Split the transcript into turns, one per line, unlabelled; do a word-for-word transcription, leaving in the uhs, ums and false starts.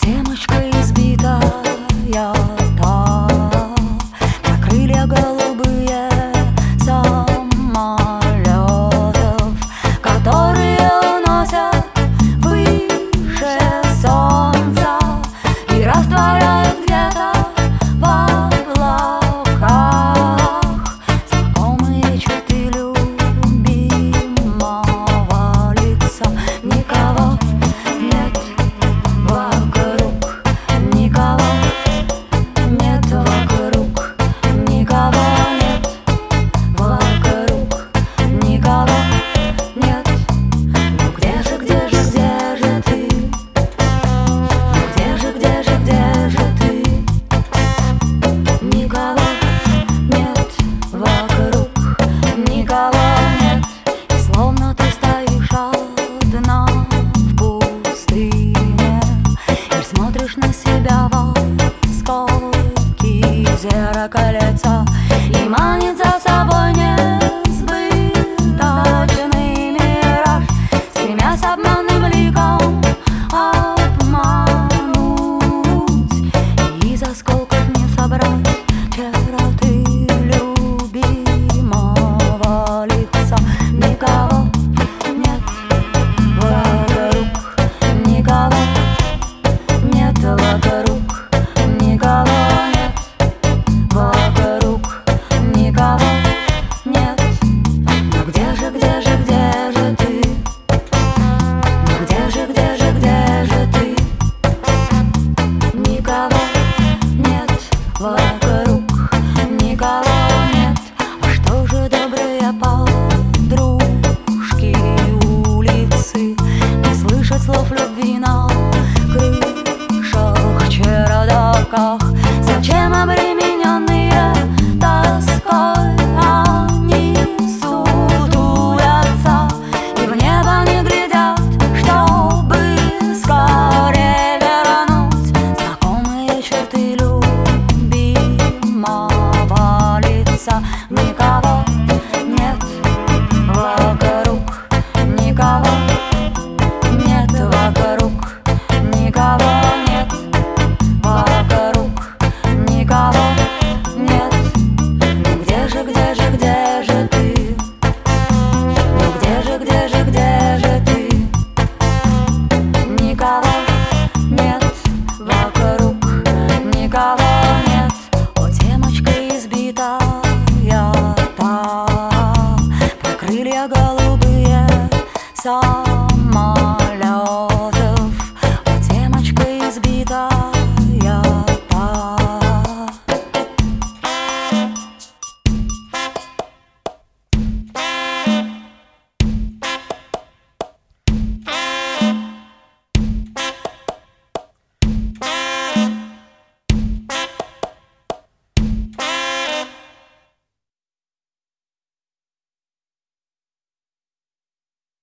Темочка избитая та, на крылья голубые самолетов, которые уносят выше солнца и растворяют где-то в облаках знакомые черты любимого лица. Никого нет вокруг, никого нет вокруг, никого нет вокруг, никого нет. Ну где же, где же, где же ты? Ну где же, где же, где же ты? Никого нет вокруг, никого нет. И словно ты стоишь одна в пустыне и смотришь на себя в осколки зеркальца, и манит за собой несбыточный мираж, стремясь обманным ликом обмануть и из осколков не собрать черты любимого лица. Никого нет вокруг, никого нет вокруг, никого нет вокруг, никого нет. Ну где же, где же, где же ты? Ну где же, где же, где же ты? Никого нет вокруг, никого нет. А что же добрые подружки улицы не слышат слов любви на крышах, чердаках? Зачем обремененные тоской они сутулятся и в небо не глядят, чтобы скорее вернуть знакомые черты любимого лица? Никого нет вокруг, никого нет вокруг, никого нет вокруг, никого нет. Ну где же, где же, где же ты? Ну где же, где же, где же ты? Никого нет вокруг, никого нет. О, темочка избитая та, про крылья голубые са